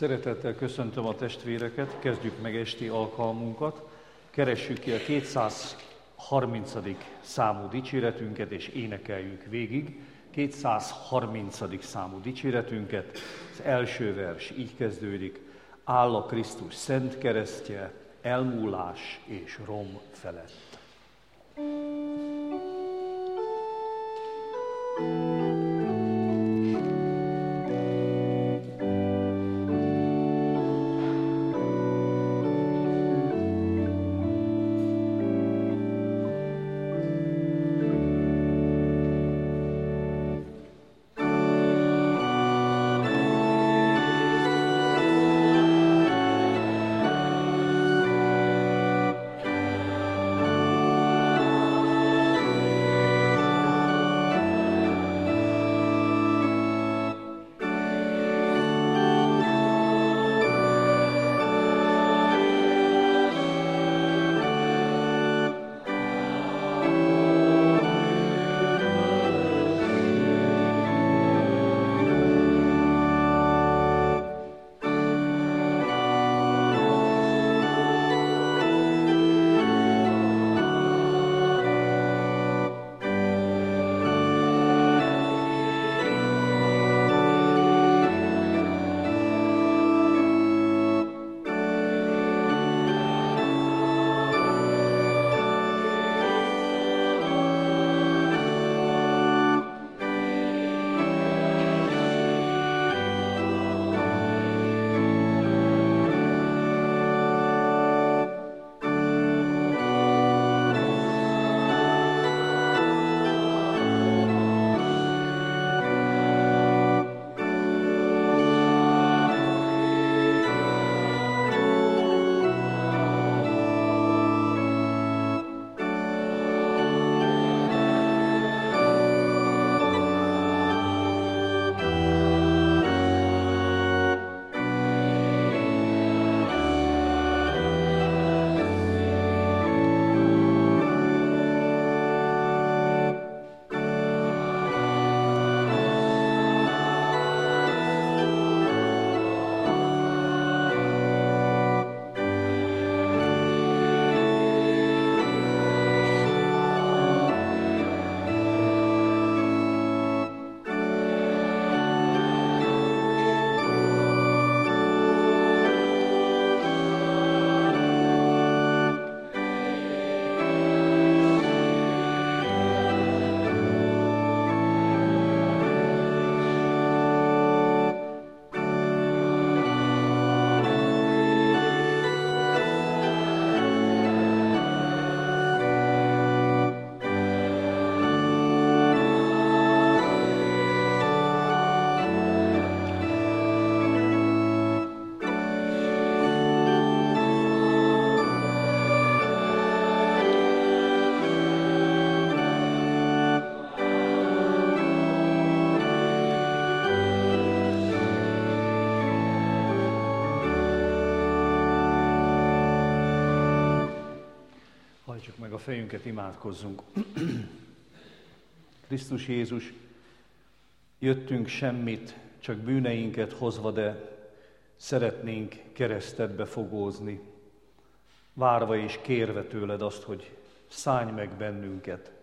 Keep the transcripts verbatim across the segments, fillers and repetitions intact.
Szeretettel köszöntöm a testvéreket, kezdjük meg esti alkalmunkat. Keressük ki a kétszázharmincadik számú dicséretünket, és énekeljük végig kétszázharmincadik számú dicséretünket. Az első vers így kezdődik: áll a Krisztus szent keresztje, elmúlás és rom felett. Hajtsuk meg a fejünket, imádkozzunk. Krisztus Jézus, jöttünk semmit, csak bűneinket hozva, de szeretnénk keresztedbe fogózni, várva és kérve tőled azt, hogy szállj meg bennünket,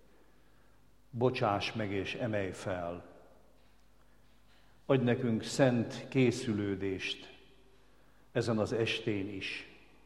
bocsáss meg és emelj fel. Adj nekünk szent készülődést ezen az estén is.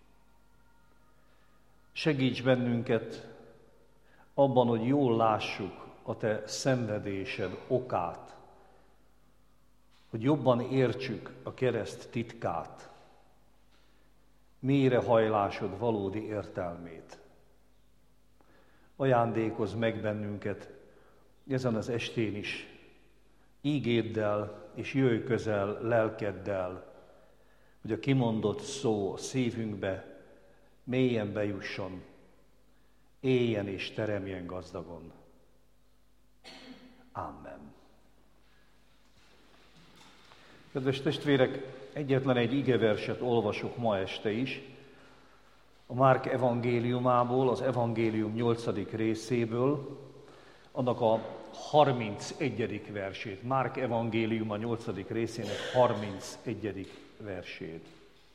Segíts bennünket abban, hogy jól lássuk a te szenvedésed okát, hogy jobban értsük a kereszt titkát, mélyrehajlásod valódi értelmét. Ajándékozz meg bennünket ezen az estén is, ígéddel és jöjj közel lelkeddel, hogy a kimondott szó a szívünkbe mélyen bejusson, éljen és teremjen gazdagon. Amen. Kedves testvérek, egyetlen egy igeverset olvasok ma este is, a Márk evangéliumából, az evangélium nyolcadik részéből, annak a harmincegyedik versét. Márk evangéliuma nyolcadik részének harmincegyedik versét.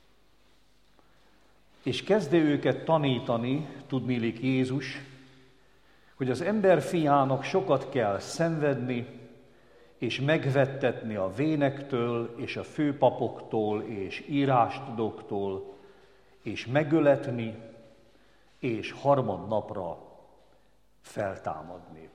És kezdte őket tanítani, tudniillik Jézus, hogy az ember fiának sokat kell szenvedni, és megvettetni a vénektől, és a főpapoktól, és írástudóktól, és megöletni, és harmadnapra feltámadni.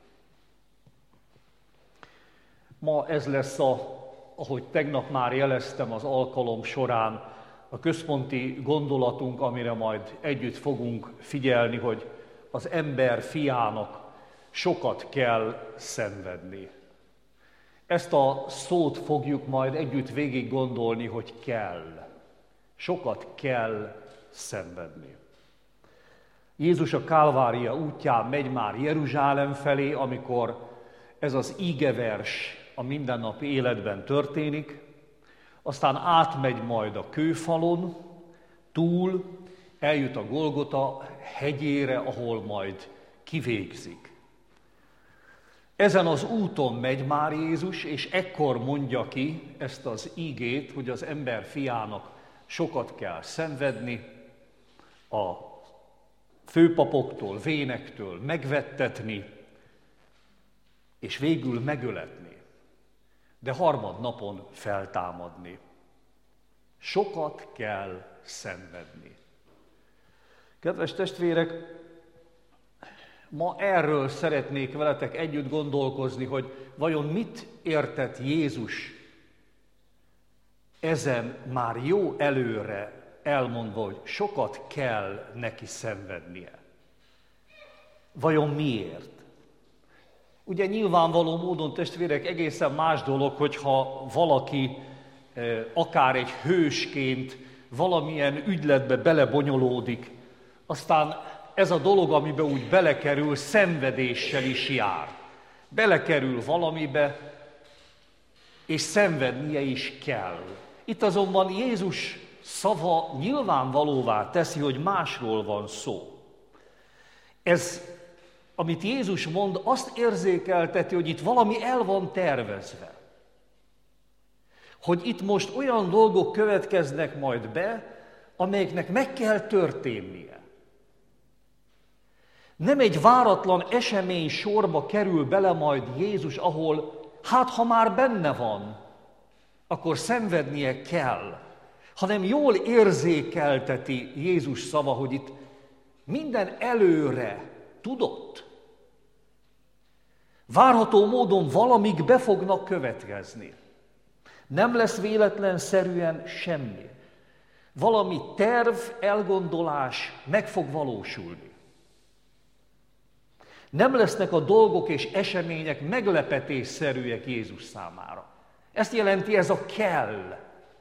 Ma ez lesz, a, ahogy tegnap már jeleztem az alkalom során, a központi gondolatunk, amire majd együtt fogunk figyelni, hogy az ember fiának sokat kell szenvedni. Ezt a szót fogjuk majd együtt végig gondolni, hogy kell. Sokat kell szenvedni. Jézus a Kálvária útján megy már Jeruzsálem felé, amikor ez az ígevers a mindennapi életben történik, aztán átmegy majd a kőfalon, túl, eljut a Golgota hegyére, ahol majd kivégzik. Ezen az úton megy már Jézus, és ekkor mondja ki ezt az ígét, hogy az ember fiának sokat kell szenvedni, a főpapoktól, vénektől megvettetni, és végül megöletni, de harmadnapon feltámadni. Sokat kell szenvedni. Kedves testvérek, ma erről szeretnék veletek együtt gondolkozni, hogy vajon mit értett Jézus ezen már jó előre elmondva, hogy sokat kell neki szenvednie. Vajon miért? Ugye nyilvánvaló módon, testvérek, egészen más dolog, hogyha valaki akár egy hősként valamilyen ügyletbe belebonyolódik, aztán ez a dolog, amiben úgy belekerül, szenvedéssel is jár. Belekerül valamibe, és szenvednie is kell. Itt azonban Jézus szava nyilvánvalóvá teszi, hogy másról van szó. Ez, amit Jézus mond, azt érzékelteti, hogy itt valami el van tervezve. Hogy itt most olyan dolgok következnek majd be, amelyeknek meg kell történnie. Nem egy váratlan esemény sorba kerül bele majd Jézus, ahol hát ha már benne van, akkor szenvednie kell, hanem jól érzékelteti Jézus szava, hogy itt minden előre tudott. Várható módon valamik be fognak következni. Nem lesz véletlenszerűen semmi. Valami terv, elgondolás meg fog valósulni. Nem lesznek a dolgok és események meglepetésszerűek Jézus számára. Ezt jelenti ez a kell.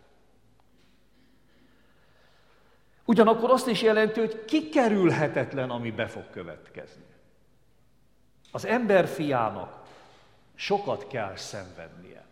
Ugyanakkor azt is jelenti, hogy kikerülhetetlen, ami be fog következni. Az ember fiának sokat kell szenvednie.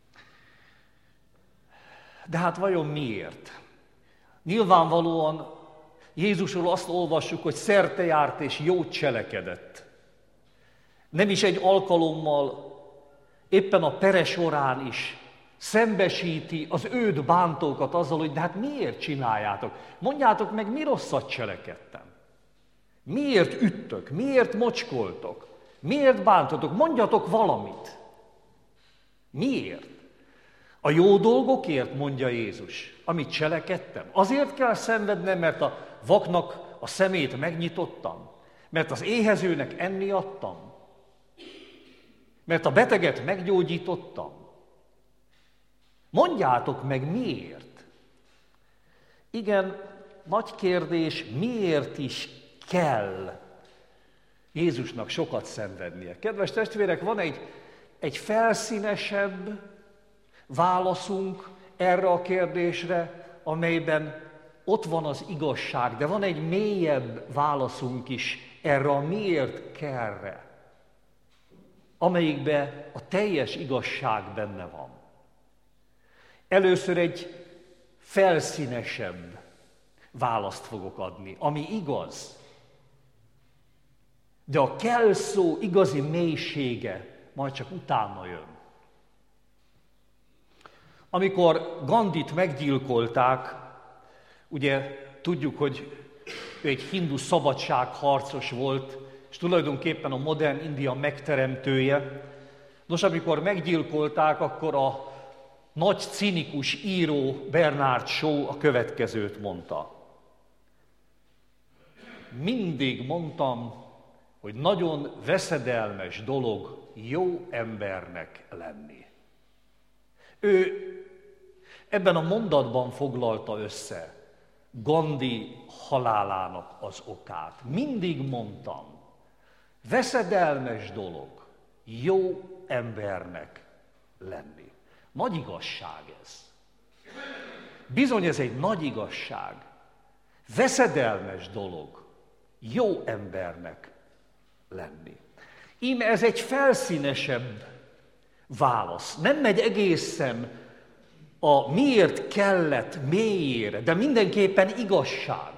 De hát vajon miért? Nyilvánvalóan Jézusról azt olvassuk, hogy szerte járt és jót cselekedett. Nem is egy alkalommal, éppen a pere során is szembesíti az őt bántókat azzal, hogy de hát miért csináljátok? Mondjátok meg, mi rosszat cselekedtem? Miért üttök? Miért mocskoltok? Miért bántotok? Mondjatok valamit. Miért? A jó dolgokért, mondja Jézus, amit cselekedtem. Azért kell szenvednem, mert a vaknak a szemét megnyitottam, mert az éhezőnek enni adtam, mert a beteget meggyógyítottam. Mondjátok meg, miért? Igen, nagy kérdés, miért is kell Jézusnak sokat szenvednie? Kedves testvérek, van egy, egy felszínesebb válaszunk erre a kérdésre, amelyben ott van az igazság, de van egy mélyebb válaszunk is erre a miért kellre, amelyikben a teljes igazság benne van. Először egy felszínesebb választ fogok adni, ami igaz. De a kell szó igazi mélysége majd csak utána jön. Amikor Gandhit meggyilkolták, ugye tudjuk, hogy ő egy hindu szabadságharcos volt, és tulajdonképpen a modern India megteremtője. Nos, amikor meggyilkolták, akkor a nagy cinikus író Bernard Shaw a következőt mondta. Mindig mondtam, hogy nagyon veszedelmes dolog jó embernek lenni. Ő ebben a mondatban foglalta össze Gandhi halálának az okát. Mindig mondtam, veszedelmes dolog jó embernek lenni. Nagy igazság ez. Bizony ez egy nagy igazság. Veszedelmes dolog jó embernek lenni. Íme ez egy felszínesebb válasz. Nem megy egészen a miért kellett mélyére, de mindenképpen igazság.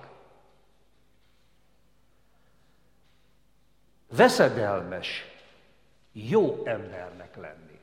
Veszedelmes, jó embernek lenni.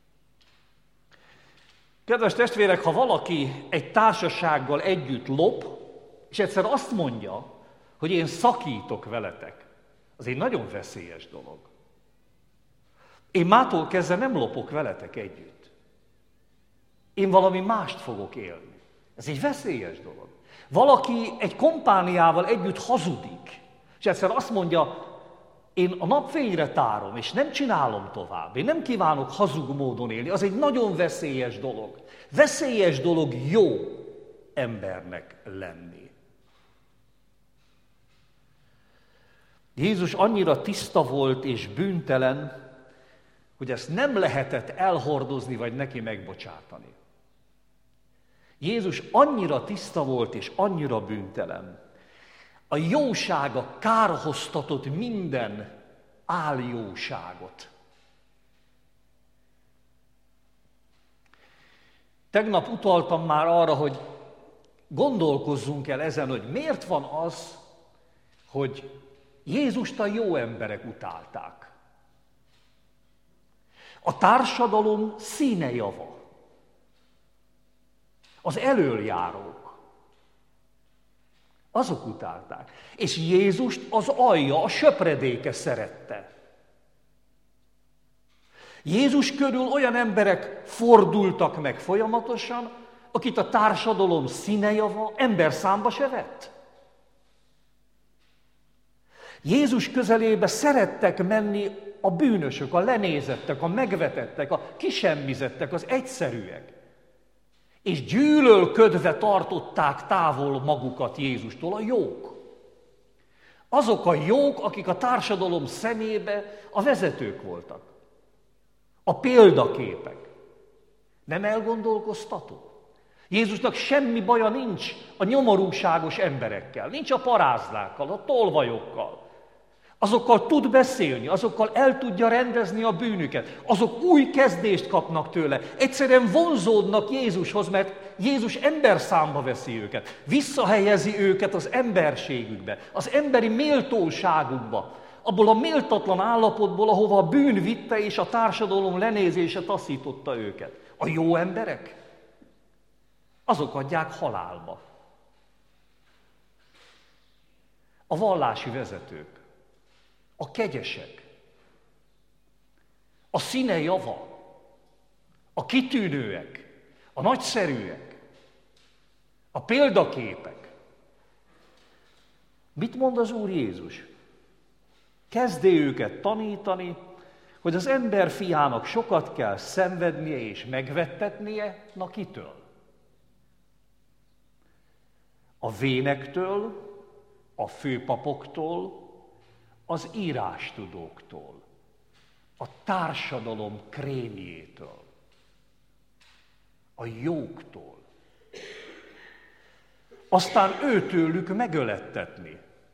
Kedves testvérek, ha valaki egy társasággal együtt lop, és egyszer azt mondja, hogy én szakítok veletek, az egy nagyon veszélyes dolog. Én mától kezdve nem lopok veletek együtt. Én valami mást fogok élni. Ez egy veszélyes dolog. Valaki egy kompániával együtt hazudik, és egyszer azt mondja, én a napfényre tárom, és nem csinálom tovább. Én nem kívánok hazug módon élni. Az egy nagyon veszélyes dolog. Veszélyes dolog jó embernek lenni. Jézus annyira tiszta volt és bűntelen, hogy ezt nem lehetett elhordozni, vagy neki megbocsátani. Jézus annyira tiszta volt és annyira bűntelen. A jósága kárhoztatott minden áljóságot. Tegnap utaltam már arra, hogy gondolkozzunk el ezen, hogy miért van az, hogy Jézust a jó emberek utálták. A társadalom színejava, az elöljárók, azok utálták. És Jézust az alja, a söpredéke szerette. Jézus körül olyan emberek fordultak meg folyamatosan, akit a társadalom színejava ember számba se vett. Jézus közelébe szerettek menni a bűnösök, a lenézettek, a megvetettek, a kisemmizettek, az egyszerűek. És gyűlölködve tartották távol magukat Jézustól a jók. Azok a jók, akik a társadalom szemébe a vezetők voltak. A példaképek. Nem elgondolkoztató? Jézusnak semmi baja nincs a nyomorúságos emberekkel, nincs a paráznákkal, a tolvajokkal. Azokkal tud beszélni, azokkal el tudja rendezni a bűnüket. Azok új kezdést kapnak tőle. Egyszerűen vonzódnak Jézushoz, mert Jézus ember számba veszi őket. Visszahelyezi őket az emberségükbe, az emberi méltóságukba. Abból a méltatlan állapotból, ahova a bűn vitte és a társadalom lenézése taszította őket. A jó emberek, azok adják halálba. A vallási vezetők, a kegyesek, a színe java, a kitűnőek, a nagyszerűek, a példaképek. Mit mond az Úr Jézus? Kezdé őket tanítani, hogy az ember fiának sokat kell szenvednie és megvettetnie, na kitől? A vénektől, a főpapoktól, az írástudóktól, a társadalom krémjétől, a jóktól. Aztán őtőlük megölettetni.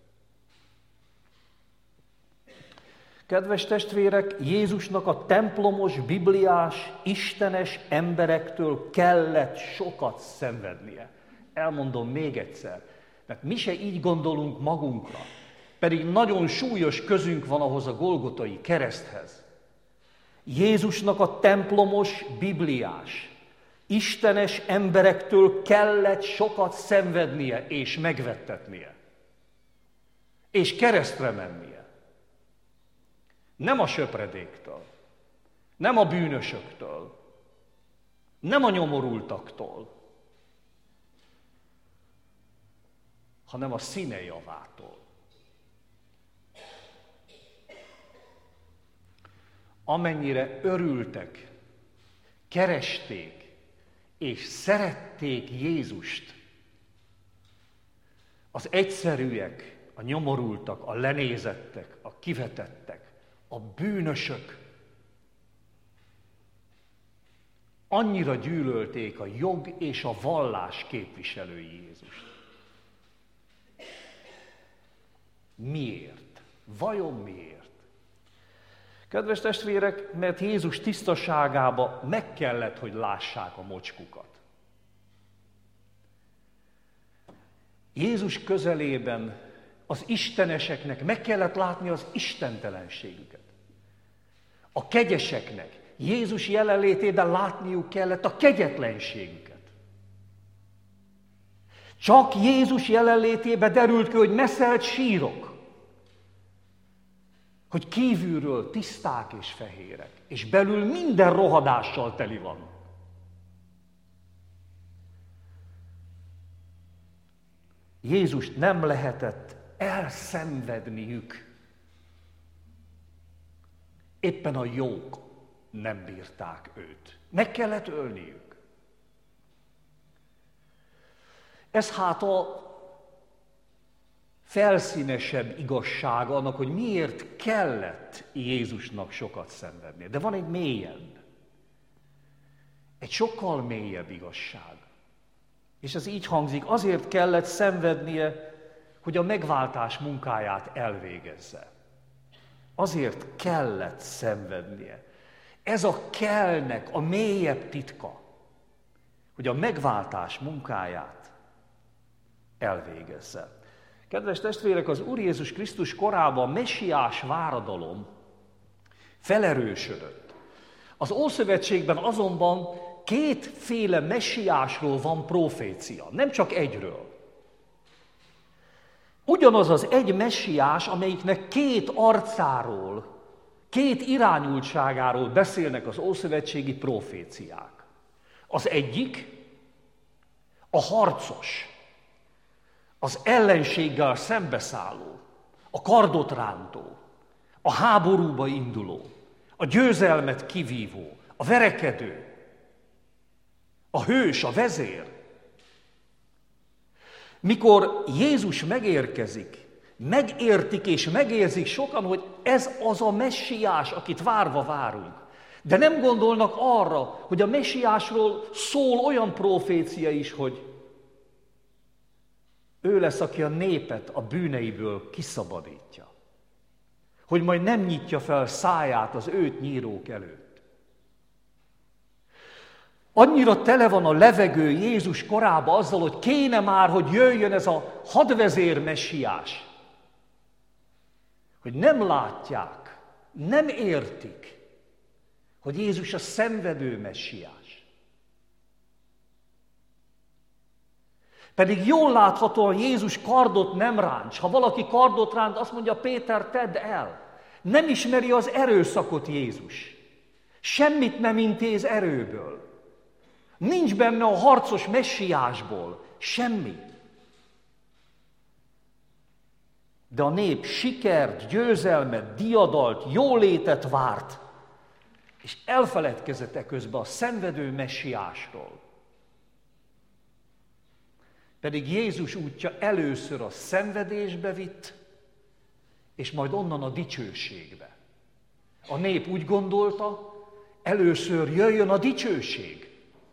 Kedves testvérek, Jézusnak a templomos, bibliás, istenes emberektől kellett sokat szenvednie. Elmondom még egyszer, mert mi se így gondolunk magunkra, pedig nagyon súlyos közünk van ahhoz a Golgotai kereszthez. Jézusnak a templomos, bibliás, Istenes emberektől kellett sokat szenvednie és megvettetnie. És keresztre mennie. Nem a söpredéktől, nem a bűnösöktől, nem a nyomorultaktól, hanem a színe javától. Amennyire örültek, keresték és szerették Jézust, az egyszerűek, a nyomorultak, a lenézettek, a kivetettek, a bűnösök, annyira gyűlölték a jog és a vallás képviselői Jézust. Miért? Vajon miért? Kedves testvérek, mert Jézus tisztaságába meg kellett, hogy lássák a mocskukat. Jézus közelében az isteneseknek meg kellett látni az istentelenségüket. A kegyeseknek Jézus jelenlétében látniuk kellett a kegyetlenségüket. Csak Jézus jelenlétében derült ki, hogy meszelt sírok, hogy kívülről tiszták és fehérek, és belül minden rohadással teli van. Jézust nem lehetett elszenvedniük. Éppen a jók nem bírták őt. Meg kellett ölniük. Ez hát a felszínesebb igazság annak, hogy miért kellett Jézusnak sokat szenvednie. De van egy mélyebb, egy sokkal mélyebb igazság. És ez így hangzik, azért kellett szenvednie, hogy a megváltás munkáját elvégezze. Azért kellett szenvednie. Ez a kellnek a mélyebb titka, hogy a megváltás munkáját elvégezze. Kedves testvérek, az Úr Jézus Krisztus korában a messiás váradalom felerősödött. Az Ószövetségben azonban kétféle messiásról van profécia, nem csak egyről. Ugyanaz az egy messiás, amelyiknek két arcáról, két irányultságáról beszélnek az ószövetségi proféciák. Az egyik a harcos, az ellenséggel szembeszálló, a kardot rántó, a háborúba induló, a győzelmet kivívó, a verekedő, a hős, a vezér. Mikor Jézus megérkezik, megértik és megérzik sokan, hogy ez az a messiás, akit várva várunk. De nem gondolnak arra, hogy a messiásról szól olyan profécia is, hogy ő lesz, aki a népet a bűneiből kiszabadítja. Hogy majd nem nyitja fel száját az őt nyírók előtt. Annyira tele van a levegő Jézus korában azzal, hogy kéne már, hogy jöjjön ez a hadvezér messiás, hogy nem látják, nem értik, hogy Jézus a szenvedő messiás. Pedig jól láthatóan Jézus kardot nem ránt. Ha valaki kardot ránt, azt mondja, Péter, tedd el. Nem ismeri az erőszakot Jézus. Semmit nem intéz erőből. Nincs benne a harcos messiásból. Semmi. De a nép sikert, győzelmet, diadalt, jólétet várt, és elfeledkezett eközben a szenvedő messiásról. Pedig Jézus útja először a szenvedésbe vitt, és majd onnan a dicsőségbe. A nép úgy gondolta, először jöjjön a dicsőség.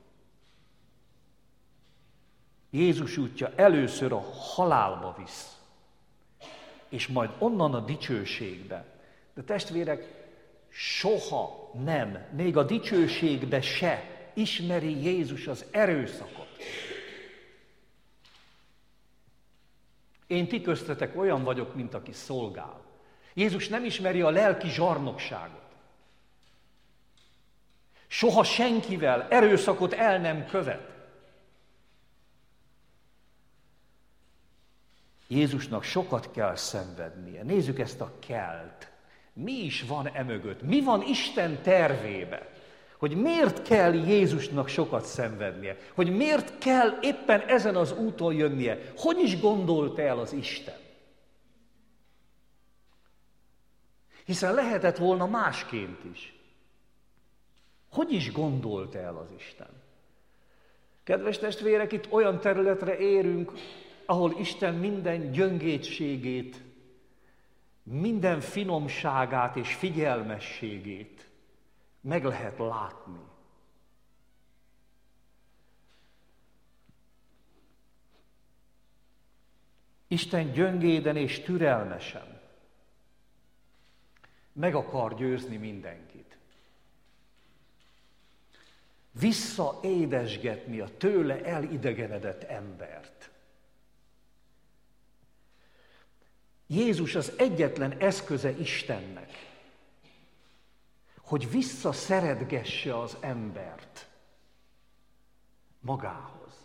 Jézus útja először a halálba visz, és majd onnan a dicsőségbe. De testvérek, soha nem, még a dicsőségbe se ismeri Jézus az erőszakot. Én ti köztetek olyan vagyok, mint aki szolgál. Jézus nem ismeri a lelki zsarnokságot. Soha senkivel erőszakot el nem követ. Jézusnak sokat kell szenvednie. Nézzük ezt a kelt. Mi is van emögött? Mi van Isten tervébe? Hogy miért kell Jézusnak sokat szenvednie? Hogy miért kell éppen ezen az úton jönnie? Hogy is gondolt el az Isten? Hiszen lehetett volna másként is. Hogy is gondolt el az Isten? Kedves testvérek, itt olyan területre érünk, ahol Isten minden gyöngétségét, minden finomságát és figyelmességét meg lehet látni. Isten gyöngéden és türelmesen meg akar győzni mindenkit. Visszaédesgetni a tőle elidegenedett embert. Jézus az egyetlen eszköze Istennek, hogy visszaszeretgesse az embert magához.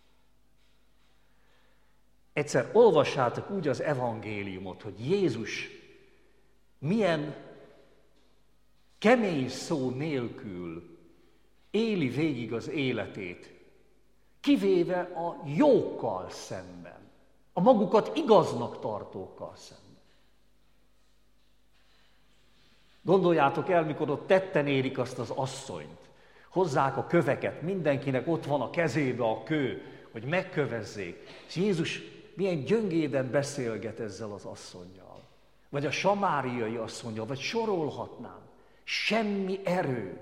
Egyszer olvassátok úgy az evangéliumot, hogy Jézus milyen kemény szó nélkül éli végig az életét, kivéve a jókkal szemben, a magukat igaznak tartókkal szemben. Gondoljátok el, mikor ott tetten érik azt az asszonyt, hozzák a köveket, mindenkinek ott van a kezébe a kő, hogy megkövezzék, és Jézus milyen gyöngéden beszélget ezzel az asszonnyal, vagy a samáriai asszonnyal, vagy sorolhatnám. Semmi erő.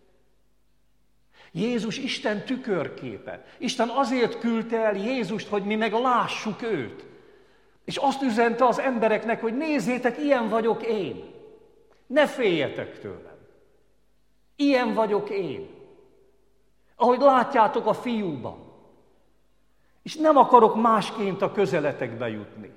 Jézus Isten tükörképe. Isten azért küldte el Jézust, hogy mi meg lássuk őt. És azt üzente az embereknek, hogy nézzétek, ilyen vagyok én. Ne féljetek tőlem. Ilyen vagyok én. Ahogy látjátok a fiúban. És nem akarok másként a közeletekbe jutni.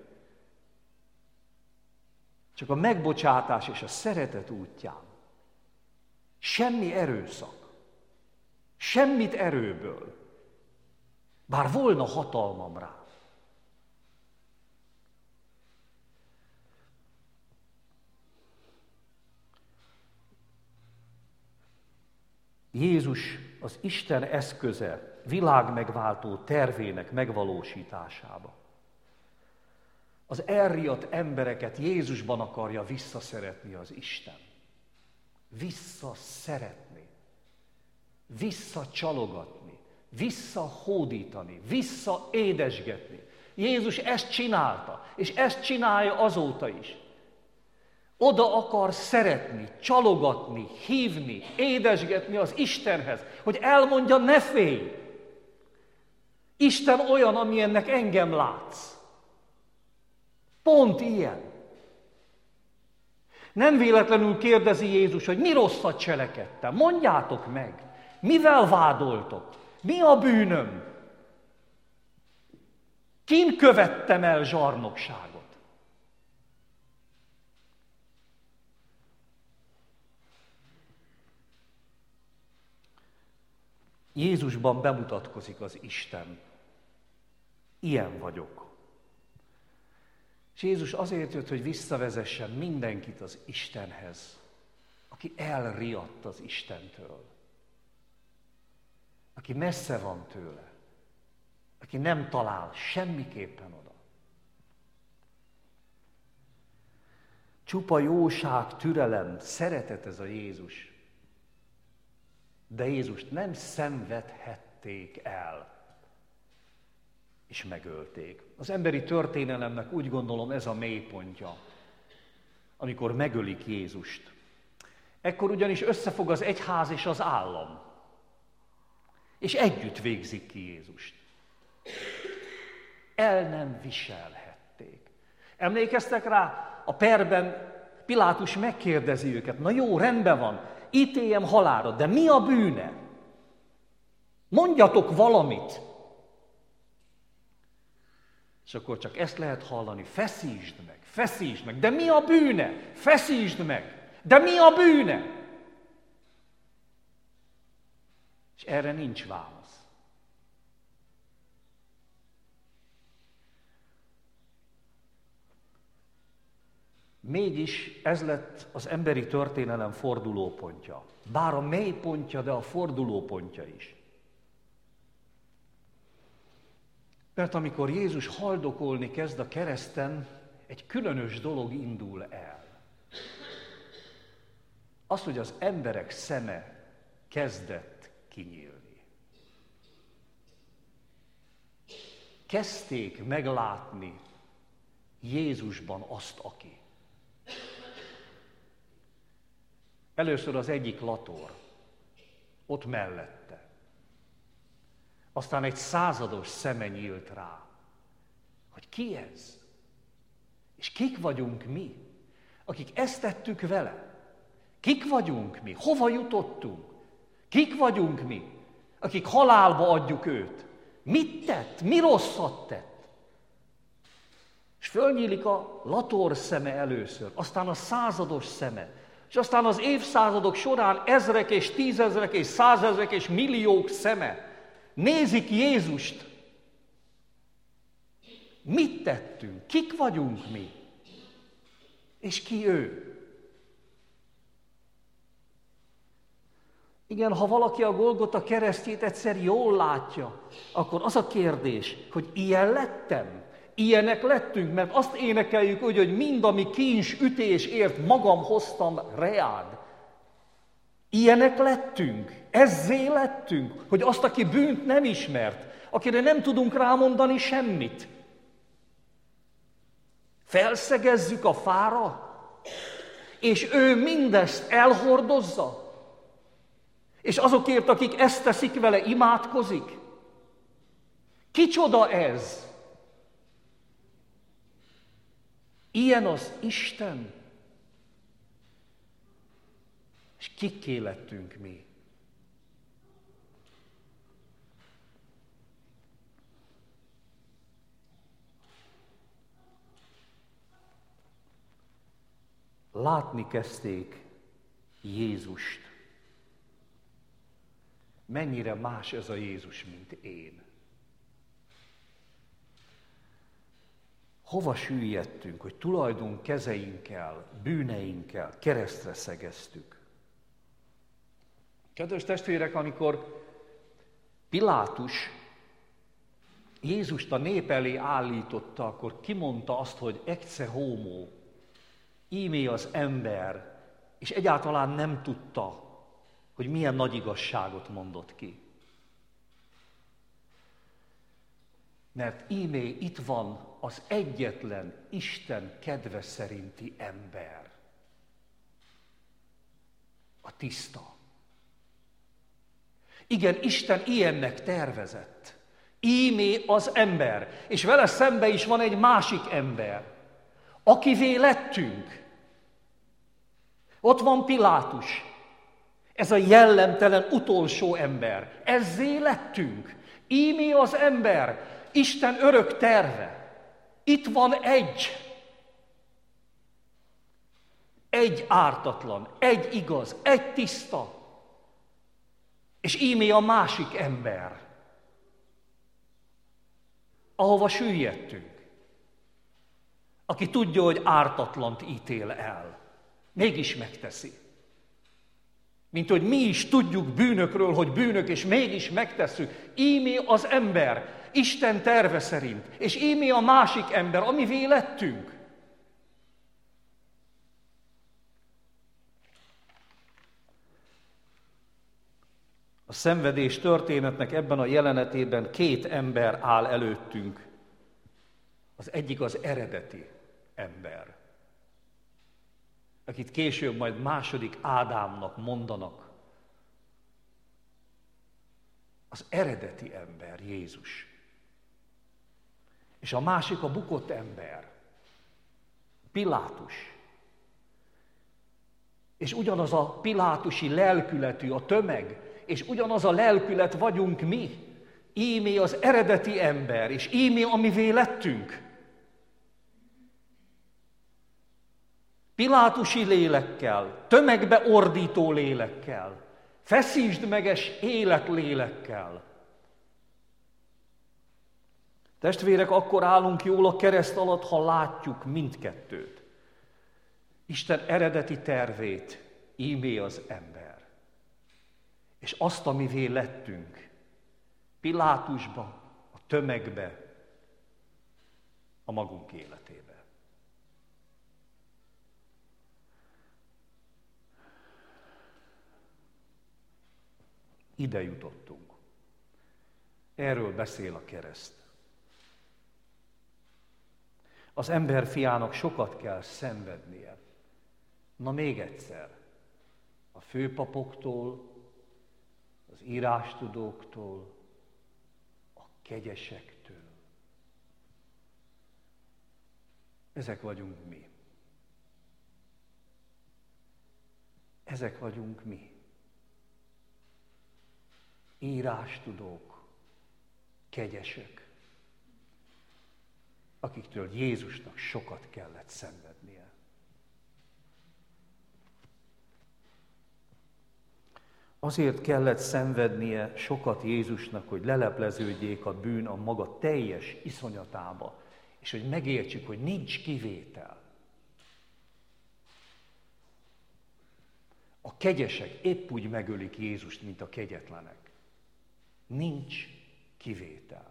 Csak a megbocsátás és a szeretet útján. Semmi erőszak. Semmit erőből. Bár volna hatalmam rá. Jézus az Isten eszköze világmegváltó tervének megvalósításába. Az elriadt embereket Jézusban akarja visszaszeretni az Isten. Visszaszeretni. Visszacsalogatni. Visszahódítani. Visszaédesgetni. Jézus ezt csinálta, és ezt csinálja azóta is. Oda akar szeretni, csalogatni, hívni, édesgetni az Istenhez, hogy elmondja, ne félj! Isten olyan, amilyennek engem látsz. Pont ilyen. Nem véletlenül kérdezi Jézus, hogy mi rosszat cselekedtem. Mondjátok meg, mivel vádoltok? Mi a bűnöm? Kin követtem el zsarnokságot? Jézusban bemutatkozik az Isten. Ilyen vagyok. És Jézus azért jött, hogy visszavezessen mindenkit az Istenhez, aki elriadt az Istentől. Aki messze van tőle. Aki nem talál semmiképpen oda. Csupa jóság, türelem, szeretet ez a Jézus. De Jézust nem szenvedhették el, és megölték. Az emberi történelemnek úgy gondolom ez a mélypontja, amikor megölik Jézust. Ekkor ugyanis összefog az egyház és az állam, és együtt végzik ki Jézust. El nem viselhették. Emlékeztek rá? A perben Pilátus megkérdezi őket, na jó, rendben van, ítéljem halálra, de mi a bűne? Mondjatok valamit. És akkor csak ezt lehet hallani, feszítsd meg, feszítsd meg, de mi a bűne? Feszítsd meg, de mi a bűne? És erre nincs válasz. Mégis ez lett az emberi történelem fordulópontja. Bár a mélypontja, de a fordulópontja is. Mert amikor Jézus haldokolni kezd a kereszten, egy különös dolog indul el. Az, hogy az emberek szeme kezdett kinyílni. Kezdték meglátni Jézusban azt, aki. Először az egyik lator, ott mellette. Aztán egy százados szeme nyílt rá, hogy ki ez? És kik vagyunk mi, akik ezt tettük vele? Kik vagyunk mi? Hova jutottunk? Kik vagyunk mi, akik halálba adjuk őt? Mit tett? Mi rosszat tett? És fölnyílik a lator szeme először, aztán a százados szeme, és aztán az évszázadok során ezrek és tízezrek és százezrek és milliók szeme nézik Jézust. Mit tettünk? Kik vagyunk mi? És ki ő? Igen, ha valaki a Golgota keresztjét egyszer jól látja, akkor az a kérdés, hogy ilyen lettem? Ilyenek lettünk, mert azt énekeljük úgy, hogy mind, ami kincs, ütés ért, magam hoztam reád. Ilyenek lettünk, ezzé lettünk, hogy azt, aki bűnt nem ismert, akire nem tudunk rámondani semmit. Felszegezzük a fára, és ő mindezt elhordozza, és azokért, akik ezt teszik vele, imádkozik. Kicsoda ez? Ilyen az Isten. És kikké lettünk mi? Látni kezdték Jézust. Mennyire más ez a Jézus, mint én. Hova süllyedtünk, hogy tulajdon kezeinkkel, bűneinkkel keresztre szegeztük. Kedves testvérek, amikor Pilátus Jézust a nép elé állította, akkor kimondta azt, hogy ecce homo, ímé az ember, és egyáltalán nem tudta, hogy milyen nagy igazságot mondott ki. Mert ímé itt van az egyetlen Isten kedve szerinti ember. A tiszta. Igen, Isten ilyennek tervezett. Ímé az ember, és vele szembe is van egy másik ember, akivé lettünk. Ott van Pilátus, ez a jellemtelen utolsó ember. Ezzé lettünk. Ímé az ember, Isten örök terve. Itt van egy. Egy ártatlan, egy igaz, egy tiszta. És ímé a másik ember, ahova süllyedtünk, aki tudja, hogy ártatlant ítél el. Mégis megteszi. Mint hogy mi is tudjuk bűnökről, hogy bűnök, és mégis megtesszük. Ímé az ember, Isten terve szerint, és ímé a másik ember, amivé lettünk. A szenvedés történetnek ebben a jelenetében két ember áll előttünk. Az egyik az eredeti ember, akit később majd második Ádámnak mondanak. Az eredeti ember, Jézus. És a másik a bukott ember, Pilátus. És ugyanaz a pilátusi lelkületű, a tömeg, és ugyanaz a lelkület vagyunk mi. Ímé az eredeti ember, és ímé amivé lettünk. Pilátusi lélekkel, tömegbe ordító lélekkel, Feszítsd meges életlélekkel. Testvérek, akkor állunk jól a kereszt alatt, ha látjuk mindkettőt. Isten eredeti tervét, ímé az ember. És azt, amivé lettünk, Pilátusba, a tömegbe, a magunk életébe. Ide jutottunk. Erről beszél a kereszt. Az ember fiának sokat kell szenvednie. Na még egyszer, a főpapoktól, az írástudóktól, a kegyesektől. Ezek vagyunk mi. Ezek vagyunk mi. Írástudók, kegyesek, akiktől Jézusnak sokat kellett szenvednie. Azért kellett szenvednie sokat Jézusnak, hogy lelepleződjék a bűn a maga teljes iszonyatába, és hogy megértsük, hogy nincs kivétel. A kegyesek épp úgy megölik Jézust, mint a kegyetlenek. Nincs kivétel.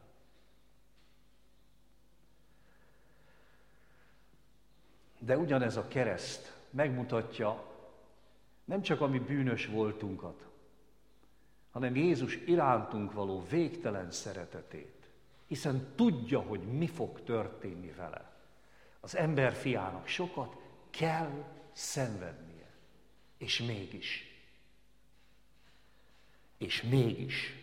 De ugyanez a kereszt megmutatja nem csak a mi bűnös voltunkat, hanem Jézus irántunk való végtelen szeretetét, hiszen tudja, hogy mi fog történni vele. Az ember fiának sokat kell szenvednie, és mégis. És mégis.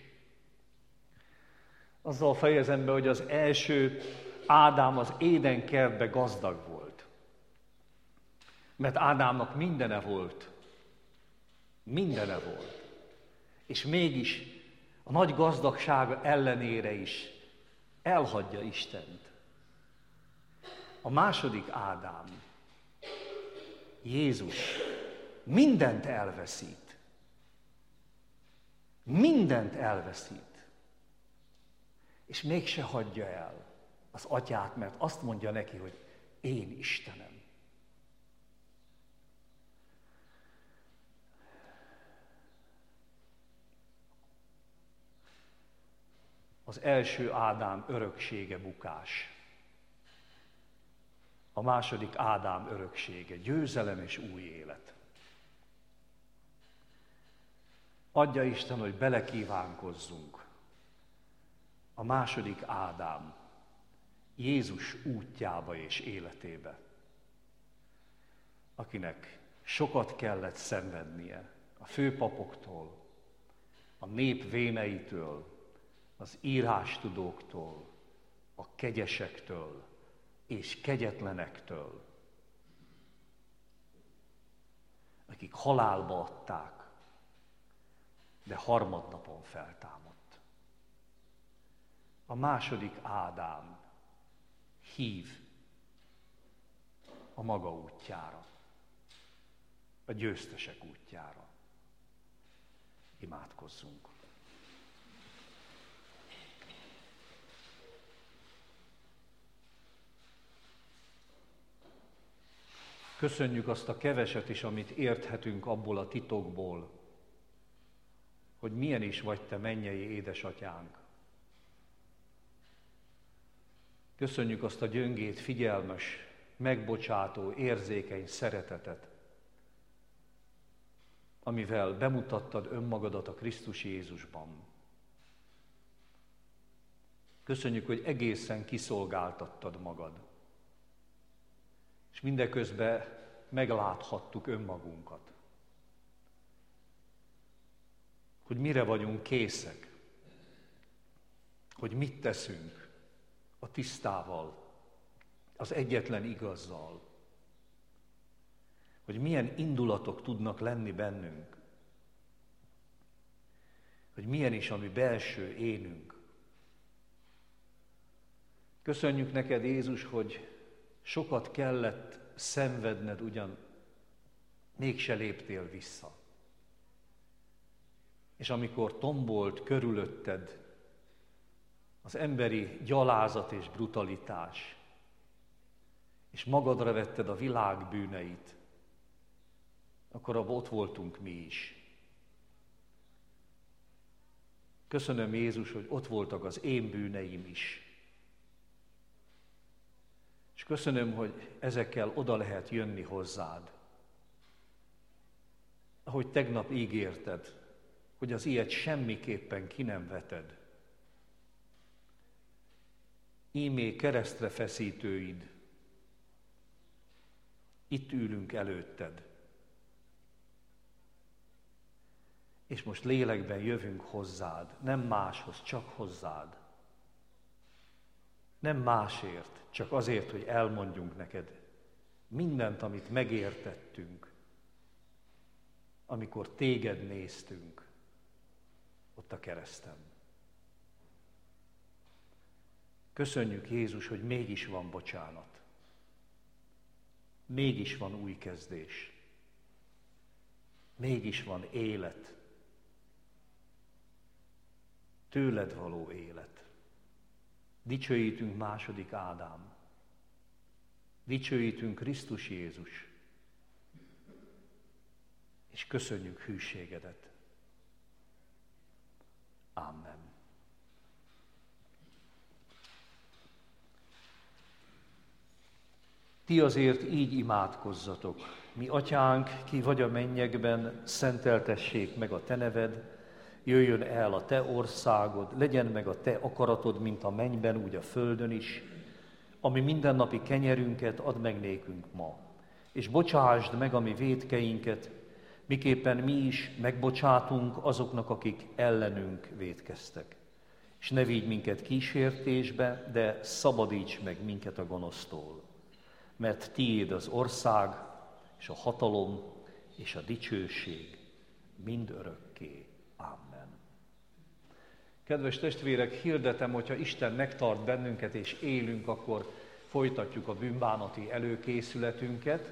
Azzal fejezem be, hogy az első Ádám az Édenkertbe gazdag volt. Mert Ádámnak mindene volt. Mindene volt. És mégis a nagy gazdagsága ellenére is elhagyja Istent. A második Ádám, Jézus, mindent elveszít. Mindent elveszít. És mégse hagyja el az atyát, mert azt mondja neki, hogy én Istenem. Az első Ádám öröksége bukás. A második Ádám öröksége győzelem és új élet. Adja Isten, hogy belekívánkozzunk. A második Ádám Jézus útjába és életébe, akinek sokat kellett szenvednie a főpapoktól, a nép véneitől, az írástudóktól, a kegyesektől és kegyetlenektől, akik halálba adták, de harmadnapon feltámadt. A második Ádám hív a maga útjára, a győztesek útjára. Imádkozzunk! Köszönjük azt a keveset is, amit érthetünk abból a titokból, hogy milyen is vagy te mennyei édesatyánk. Köszönjük azt a gyöngét, figyelmes, megbocsátó, érzékeny szeretetet, amivel bemutattad önmagadat a Krisztus Jézusban. Köszönjük, hogy egészen kiszolgáltattad magad. És mindeközben megláthattuk önmagunkat. Hogy mire vagyunk készek. Hogy mit teszünk a tisztával, az egyetlen igazzal. Hogy milyen indulatok tudnak lenni bennünk. Hogy milyen is a mi belső énünk. Köszönjük neked, Jézus, hogy sokat kellett szenvedned, ugyan mégse léptél vissza. és amikor tombolt körülötted az emberi gyalázat és brutalitás, és magadra vetted a világ bűneit, akkor abban ott voltunk mi is. Köszönöm, Jézus, hogy ott voltak az én bűneim is. És köszönöm, hogy ezekkel oda lehet jönni hozzád. Ahogy tegnap ígérted, hogy az ilyet semmiképpen ki nem veted. Ímé keresztre feszítőid, itt ülünk előtted. És most lélekben jövünk hozzád, nem máshoz, csak hozzád. Nem másért, csak azért, hogy elmondjunk neked mindent, amit megértettünk, amikor téged néztünk ott a kereszten. Köszönjük, Jézus, hogy mégis van bocsánat. Mégis van új kezdés. Mégis van élet. Tőled való élet. Dicsőítünk második Ádám. Dicsőítünk Krisztus Jézus. És köszönjük hűségedet. Amen. Ti azért így imádkozzatok. Mi atyánk, ki vagy a mennyekben, szenteltessék meg a te neved, jöjjön el a te országod, legyen meg a te akaratod, mint a mennyben, úgy a földön is. Ami mindennapi kenyerünket add meg nékünk ma, és bocsásd meg a mi vétkeinket, miképpen mi is megbocsátunk azoknak, akik ellenünk vétkeztek. És ne vigy minket kísértésbe, de szabadíts meg minket a gonosztól. Mert tiéd az ország, és a hatalom, és a dicsőség mind örökké. Amen. Kedves testvérek, hirdetem, hogyha Isten megtart bennünket, és élünk, akkor folytatjuk a bűnbánati előkészületünket.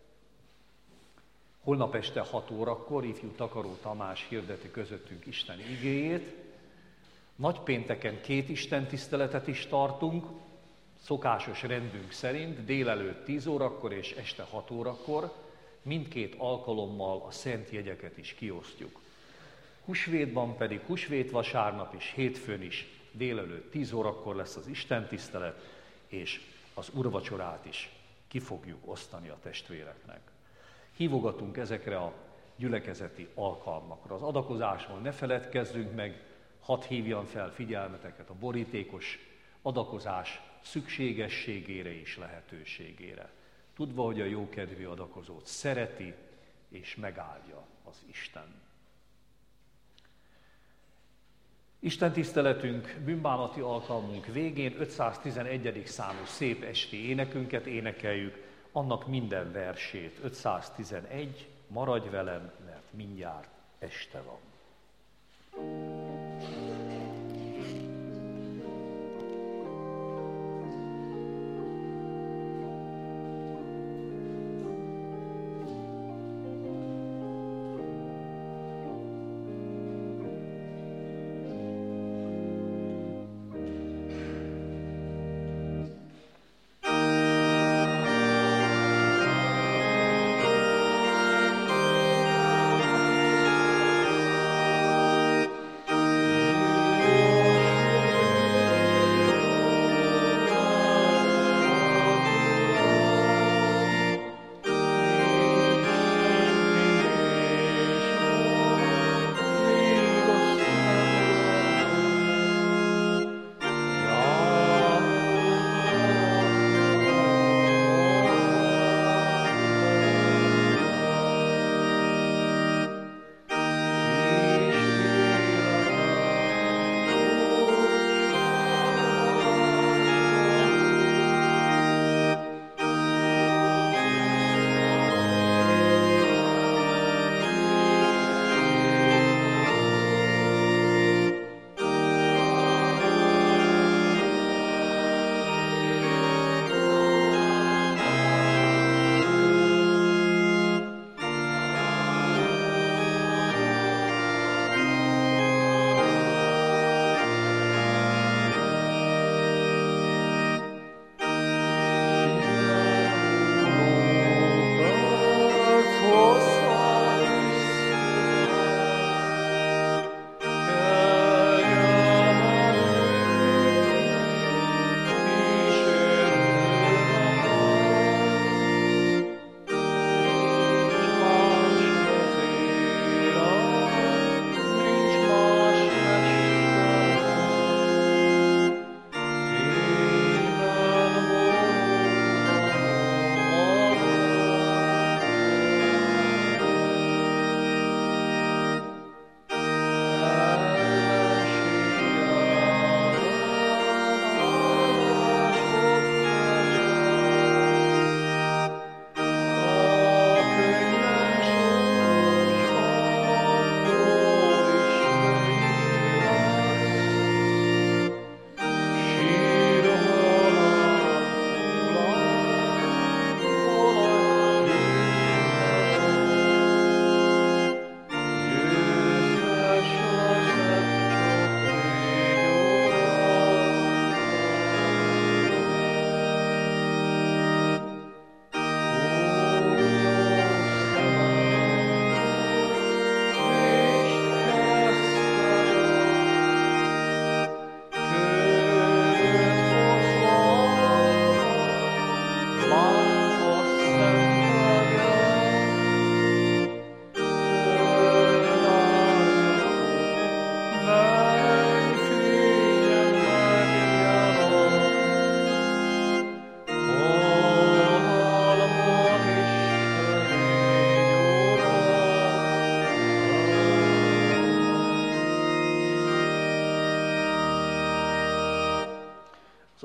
Holnap este hat órakor ifjú Takaró Tamás hirdeti közöttünk Isten igéjét. Nagypénteken két istentiszteletet is tartunk, szokásos rendünk szerint délelőtt tíz órakor és este hat órakor, mindkét alkalommal a szent jegyeket is kiosztjuk. Húsvétban pedig húsvét vasárnap és hétfőn is délelőtt tíz órakor lesz az istentisztelet, és az úrvacsorát is ki fogjuk osztani a testvéreknek. Hívogatunk ezekre a gyülekezeti alkalmakra. Az adakozásról ne feledkezzünk meg, hadd hívjam fel figyelmeteket a borítékos adakozás szükségességére és lehetőségére. Tudva, hogy a jókedvű adakozót szereti és megáldja az Isten. Isten tiszteletünk, bűnbánati alkalmunk végén ötszáztizenegyedik számú szép esti énekünket énekeljük, annak minden versét. ötszáztizenegy, maradj velem, mert mindjárt este van.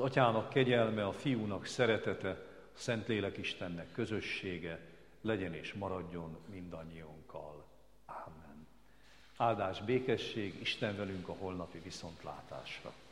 Atyának kegyelme, a Fiúnak szeretete, a Szentlélek Istennek közössége legyen és maradjon mindannyiunkkal. Ámen. Áldás, békesség, Isten velünk a holnapi viszontlátásra.